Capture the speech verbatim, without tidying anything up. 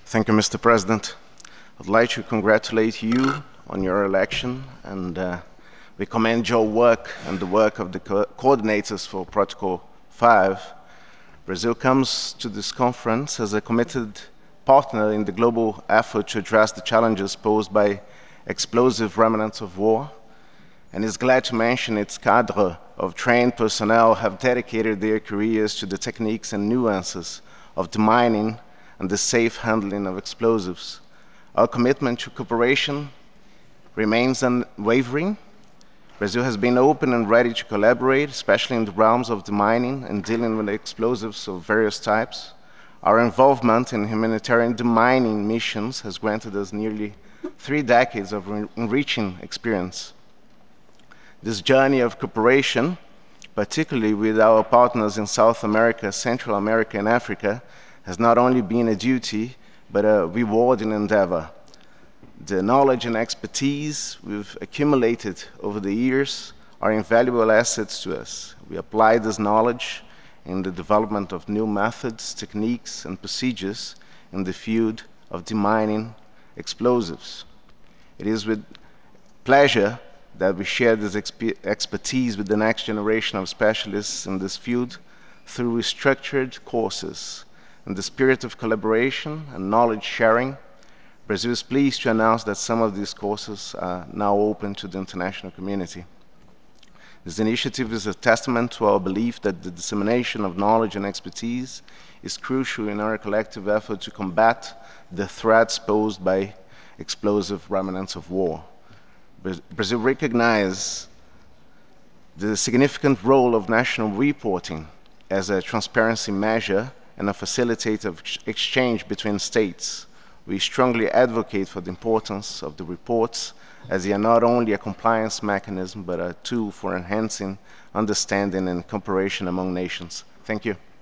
Thank you, Mister President. I'd like to congratulate you on your election, and uh, we commend your work and the work of the co coordinators for Protocol five. Brazil comes to this conference as a committed partner in the global effort to address the challenges posed by explosive remnants of war, and is glad to mention its cadre of trained personnel have dedicated their careers to the techniques and nuances of demining and the safe handling of explosives. Our commitment to cooperation remains unwavering. Brazil has been open and ready to collaborate, especially in the realms of demining and dealing with explosives of various types. Our involvement in humanitarian demining missions has granted us nearly three decades of enriching experience. This journey of cooperation, particularly with our partners in South America, Central America, and Africa, has not only been a duty, but a rewarding endeavor. The knowledge and expertise we've accumulated over the years are invaluable assets to us. We apply this knowledge in the development of new methods, techniques, and procedures in the field of demining explosives. It is with pleasure that we share this exp expertise with the next generation of specialists in this field through structured courses. In the spirit of collaboration and knowledge sharing, Brazil is pleased to announce that some of these courses are now open to the international community. This initiative is a testament to our belief that the dissemination of knowledge and expertise is crucial in our collective effort to combat the threats posed by explosive remnants of war. Brazil recognizes the significant role of national reporting as a transparency measure and a facilitator of exchange between states. We strongly advocate for the importance of the reports, as they are not only a compliance mechanism but a tool for enhancing understanding and cooperation among nations. Thank you.